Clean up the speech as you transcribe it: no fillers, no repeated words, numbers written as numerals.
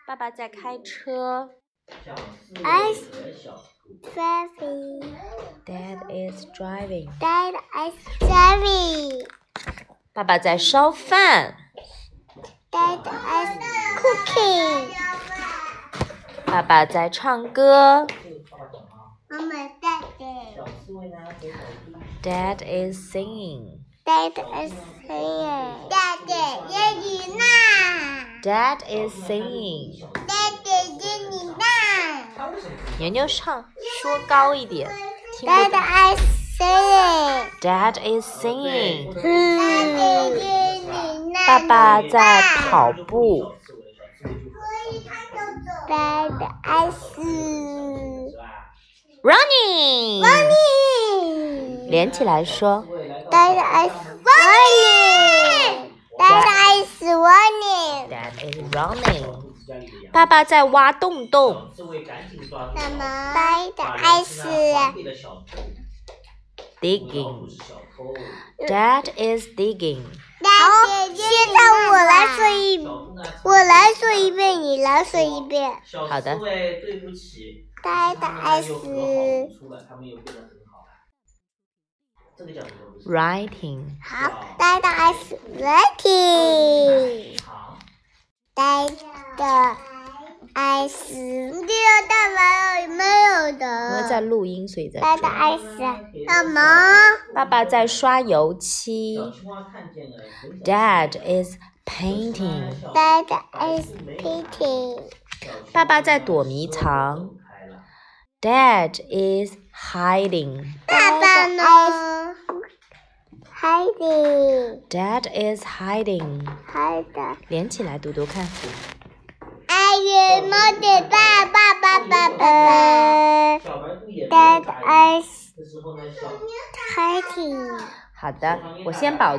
爸爸在开车。 I's driving. Dad is driving. Dad is driving. 爸爸在烧饭。 Dad is cooking. 爸爸在唱歌。 妈妈 Dad is singing. Dad is singing. Dad is singing. 牛牛唱，说高一点。听不懂。 Dad is singing. Dad is singing. 爸爸在跑步。 Dad is running. 连起来说。 Dad is running. Dad is running. Dad is running. 爸爸在挖洞洞。 Dad is digging. Dad is digging. 好，现在我来说一遍，你来说一遍。 好的。 Dad is writing. 好 ，Dad is writing. Dad is 你这个答案没有的。 因为在录音，所以在 Dad 这。 is 什么？ 爸爸在刷油漆。Dad is painting. Dad is painting. 爸爸在躲迷藏。Dad is hiding. 爸爸呢 ？Hiding. Dad is hiding. Hiding. 连起来读读看。 I will not Dad is hiding. 好的，我先保。